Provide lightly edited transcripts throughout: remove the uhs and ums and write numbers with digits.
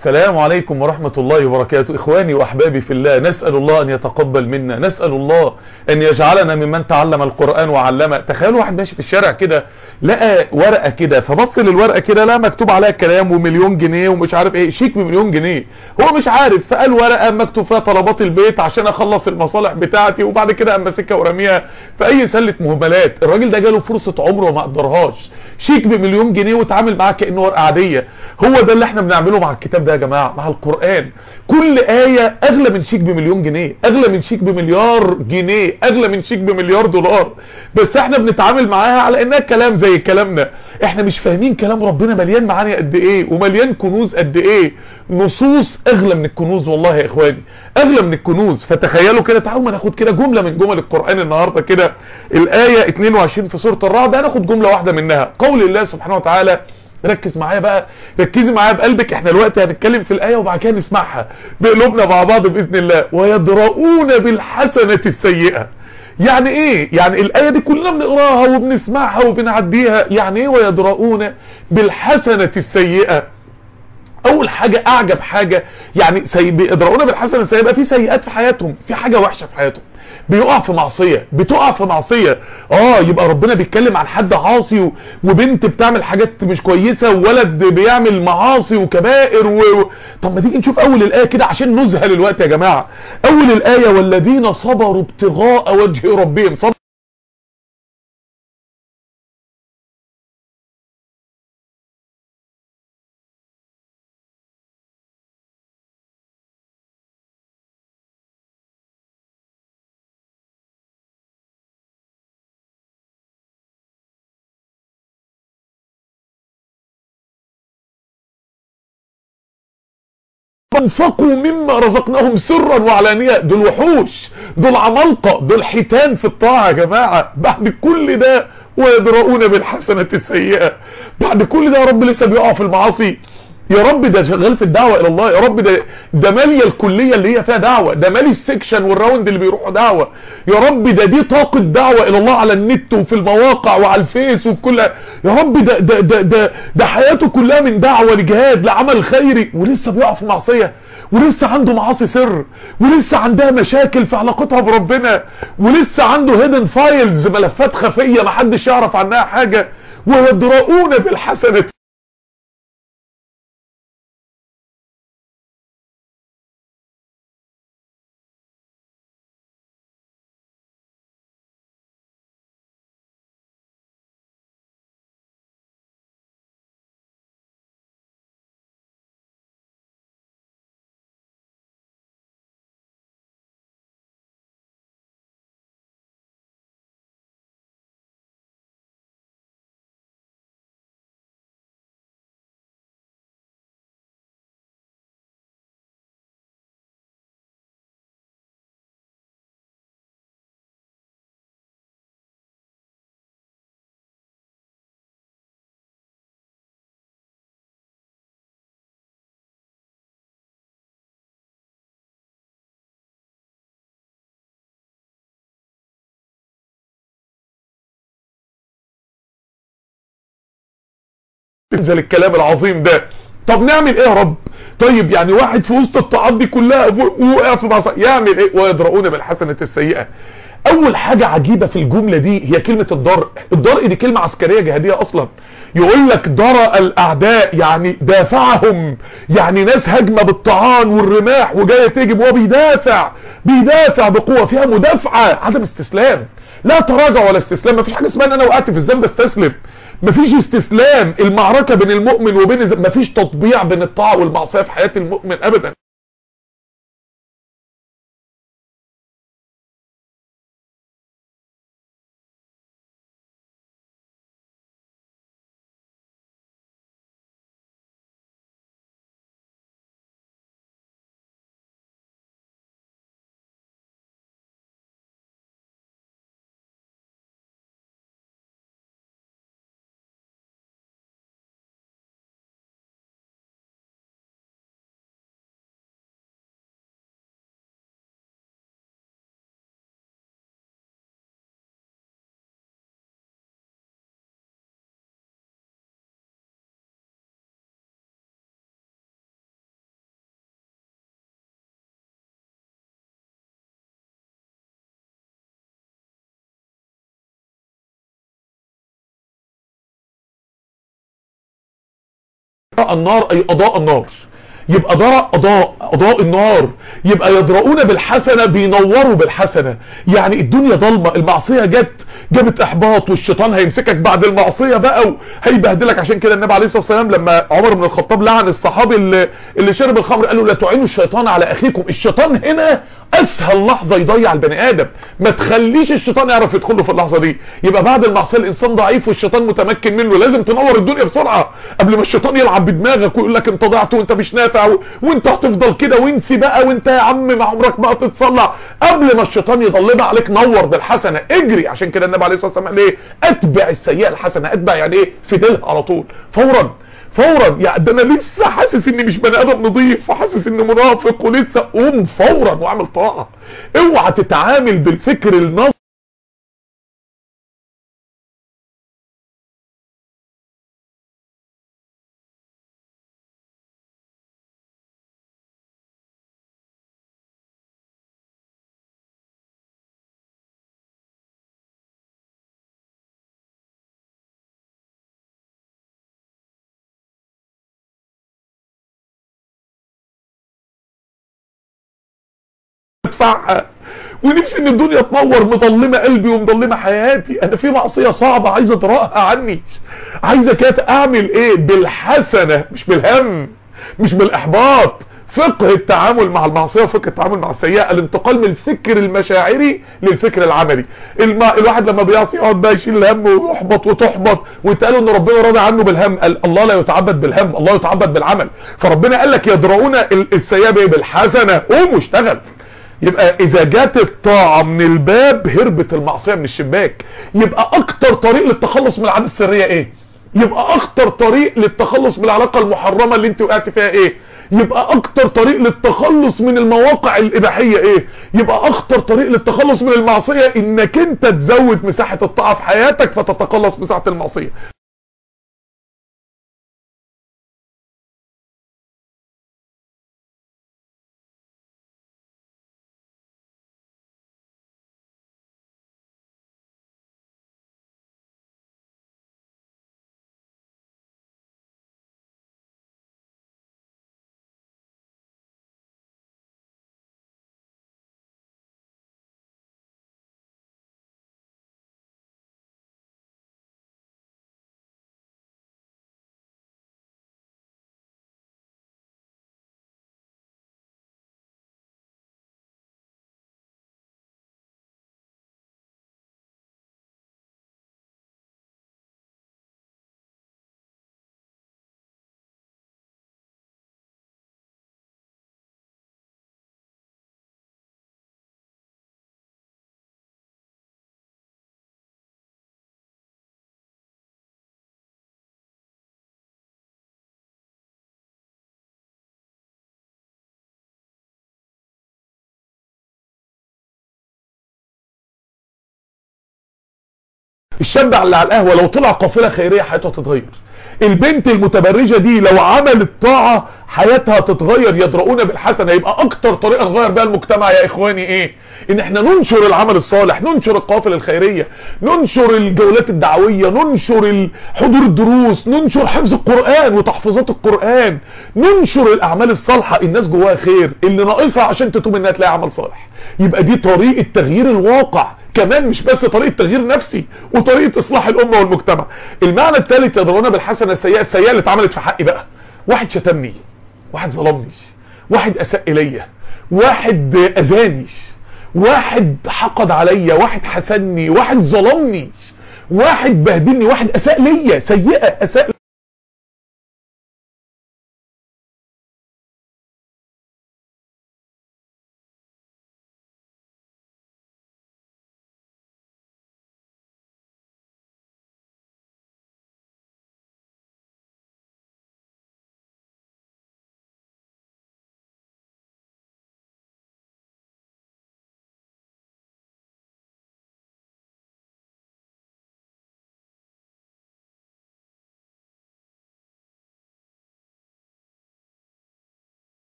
السلام عليكم ورحمة الله وبركاته. إخواني وأحبابي في الله، نسأل الله أن يتقبل منا، نسأل الله أن يجعلنا ممن تعلم القرآن وعلمه. تخيلوا واحد ماشي في الشارع كده، لقى ورقة كده، فبص للورقة كده، لا مكتوب عليها كلام ومليون جنيه ومش عارف ايه، شيك بمليون جنيه. هو مش عارف، فقال ورقة مكتوب فيها طلبات البيت عشان اخلص المصالح بتاعتي، وبعد كده قام ماسكها ورميها في اي سلة مهملات. الراجل ده جاله فرصة عمره وما قدرهاش، شيك بمليون جنيه واتعامل معاه كأنه ورقة عادية. هو ده اللي احنا بنعمله مع الكتاب ده يا جماعة، مع القرآن. كل آية اغلى من شيك بمليون جنيه، اغلى من شيك بمليار جنيه، اغلى من شيك بمليار دولار. بس احنا بنتعامل معاها على انها كلام زي كلامنا. احنا مش فاهمين كلام ربنا مليان معاني قد ايه، ومليان كنوز قد ايه. نصوص اغلى من الكنوز والله يا اخواني، اغلى من الكنوز. فتخيلوا كده، تعالوا ما ناخد كده جملة من جمل القرآن النهاردة كده. الآية 22 في سورة الرعد، هناخد جملة واحدة منها. قول الله سبحانه وتعالى، ركز معايا بقى، ركزي معايا بقلبك. احنا دلوقتي هنتكلم في الآية وبعد كده نسمعها بقلوبنا مع بعض بإذن الله. ويدرؤون بالحسنة السيئة. يعني ايه؟ يعني الآية دي كلنا بنقراها وبنسمعها وبنعديها. يعني ايه ويدرؤون بالحسنة السيئة؟ اول حاجة، اعجب حاجة، يعني بيدرؤون بالحسنة السيئة، يبقى في سيئات في حياتهم، في حاجة وحشة في حياتهم، بيقع في معصية، بتقع في معصية. يبقى ربنا بيتكلم عن حد عاصي وبنت بتعمل حاجات مش كويسة، وولد بيعمل معاصي وكبائر طب ما تيجي نشوف اول الآية كده عشان نذهل الوقت يا جماعة. اول الآية، والذين صبروا ابتغاء وجه ربهم. انفقوا مما رزقناهم سرا وعلانية. دول وحوش، دول عمالقة، دول حيتان في الطاعة يا جماعة. بعد كل ده ويدرؤون بالحسنة السيئة. بعد كل ده يا رب لسه بيقع في المعاصي. يا رب ده شغال في الدعوة الى الله. يا رب ده مالية الكلية اللي هي فيها دعوة، ده مالي السكشن والراوند اللي بيروحوا دعوة. يا رب دي طاقة دعوة الى الله على النت وفي المواقع وعلى الفيس وفي كل. يا رب ده حياته كلها من دعوة لجهاد لعمل خيري، ولسه بيقع في معصية، ولسه عنده معاصي سر، ولسه عندها مشاكل في علاقتها بربنا، ولسه عنده هيدن فايلز، ملفات خفية محدش يعرف عنها حاجة. ويدرؤون بالحسنة. تنزل الكلام العظيم ده. طب نعمل ايه يا رب؟ طيب يعني واحد في وسط الطاعات دي كلها وقع في معصيه، يعمل ايه؟ ويدرؤون بالحسنة السيئة. اول حاجة عجيبة في الجملة دي هي كلمة الدرء. الدرء دي كلمة عسكرية جهادية اصلا. يقول لك درأ الاعداء، يعني دافعهم، يعني ناس هجمة بالطعان والرماح وجاية تهجم، وهو بيدافع بقوة، فيها مدافعة، عدم استسلام، لا تراجع ولا استسلام. مفيش حاجة اسمها ان انا وقعت في الذنب استسلم، مفيش استسلام. المعركة بين المؤمن مفيش تطبيع بين الطاعة والمعصية في حياة المؤمن ابدا. اطفأ النار اي اضاء النار، يبقى ضرأ اضاء النار، يبقى يضرؤون بالحسنة بينوروا بالحسنة. يعني الدنيا ضلمة، المعصية جابت احباط، والشيطان هيمسكك بعد المعصية بقى وهيبهدلك. عشان كده النبي عليه الصلاة والسلام لما عمر بن الخطاب لعن الصحابي اللي شرب الخمر قال له لا تعينوا الشيطان على اخيكم. الشيطان هنا اسهل لحظة يضيع البني ادم، ما تخليش الشيطان يعرف يدخله في اللحظة دي. يبقى بعد المعصية الانسان ضعيف والشيطان متمكن منه، لازم تنور الدنيا بسرعة قبل ما الشيطان يلعب بدماغك ويقول لك انت ضعت وانت مش نافع وانت هتفضل كده وانسي بقى وانت يا عم ما عمرك ما هتتصلع. قبل ما الشيطان يضلمها عليك نور بالحسنة، اجري. عشان كده النبي عليه الصلاة والسلام قال ايه؟ اتبع السيئة الحسنة. اتبع يعني ايه؟ فدلها على طول، فورا. يعني ده انا لسه حاسس اني مش بني ادم نظيف وحاسس اني منافق ولسه، قوم فورا واعمل طاعة. اوعى تتعامل بالفكر النظري ادفعها، ونفسي ان الدنيا تنور. مظلمه قلبي ومظلمه حياتي، انا في معصيه صعبه عايز اطرقها عني، عايزه كده. اعمل ايه؟ بالحسنه مش بالهم مش بالاحباط. فقه التعامل مع المعصيه وفقه التعامل مع السيئه، الانتقال من الفكر المشاعري للفكر العملي. الواحد لما بيعصي يقعد بقى يشيل الهم ويحبط وتحبط، ويتقالوا ان ربنا راضي عنه بالهم. قال الله لا يتعبد بالهم، الله يتعبد بالعمل. فربنا قال لك يدرؤون السيئه بالحسنه، قوم واشتغل. يبقى اذا جات الطاعة من الباب هربت المعصية من الشباك. يبقى اكتر طريق للتخلص من العادة السرية ايه؟ يبقى اكتر طريق للتخلص من العلاقة المحرمة اللي انت وقعت فيها ايه؟ يبقى اكتر طريق للتخلص من المواقع الاباحية ايه؟ يبقى اكتر طريق للتخلص من المعصية انك انت تزود مساحة الطاعة في حياتك فتتقلص مساحة المعصية. الشاب اللي على القهوة لو طلع قافلة خيرية حياته هتتغير. البنت المتبرجة دي لو عملت طاعة حياتها تتغير. يدرؤون بالحسنة. يبقى اكتر طريقة نغير بها المجتمع يا اخواني ايه؟ ان احنا ننشر العمل الصالح، ننشر القوافل الخيرية، ننشر الجولات الدعوية، ننشر حضور الدروس، ننشر حفظ القرآن وتحفظات القرآن، ننشر الاعمال الصالحة. الناس جواها خير، اللي ناقصها عشان تتوب انها تلاقي عمل صالح. يبقى دي طريقة تغيير الواقع كمان، مش بس طريقة تغيير نفسي وطريقة اصلاح الامة والمجتمع. المعنى الثالث يدرؤون بالحسنة السيئة. السيئة اللي اتعملت في حقي بقى، واحد شتمني، واحد ظلمني، واحد اساء الي، واحد اذاني، واحد حقد عليا، واحد حسدني، واحد ظلمني، واحد بهدلني، واحد اساء ليا سيئة اساء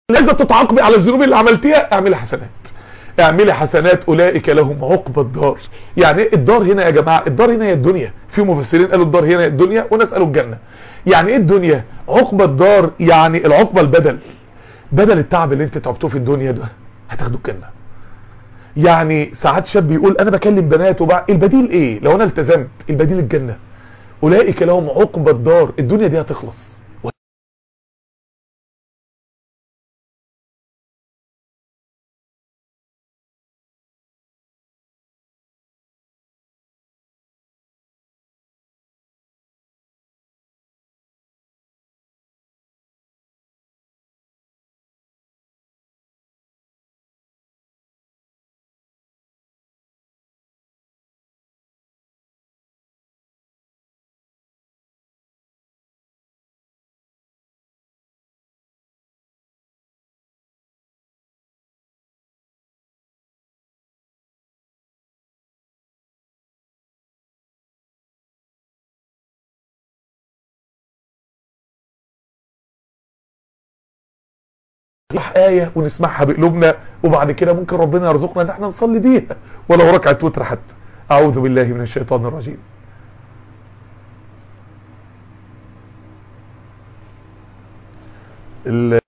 لازم تتعاقبي على الذنوب اللي عملتيها، اعملي حسنات، اعملي حسنات، اولئك لهم عقبى الدار. يعني ايه الدار هنا يا جماعه؟ الدار هنا هي الدنيا. في مفسرين قالوا الدار هنا هي الدنيا، وناس قالوا الجنه. يعني ايه الدنيا؟ عقبى الدار يعني العقبى البدل، بدل التعب اللي انت تعبتوه في الدنيا ده هتاخدوا الجنه. يعني ساعات شاب يقول انا بكلم بنات وبقى البديل ايه لو انا التزمت؟ البديل الجنه. اولئك لهم عقبى الدار، الدنيا دي هتخلص. نفتح آية ونسمعها بقلوبنا، وبعد كده ممكن ربنا يرزقنا ان احنا نصلي بيها ولو ركعة وتر حتى. اعوذ بالله من الشيطان الرجيم.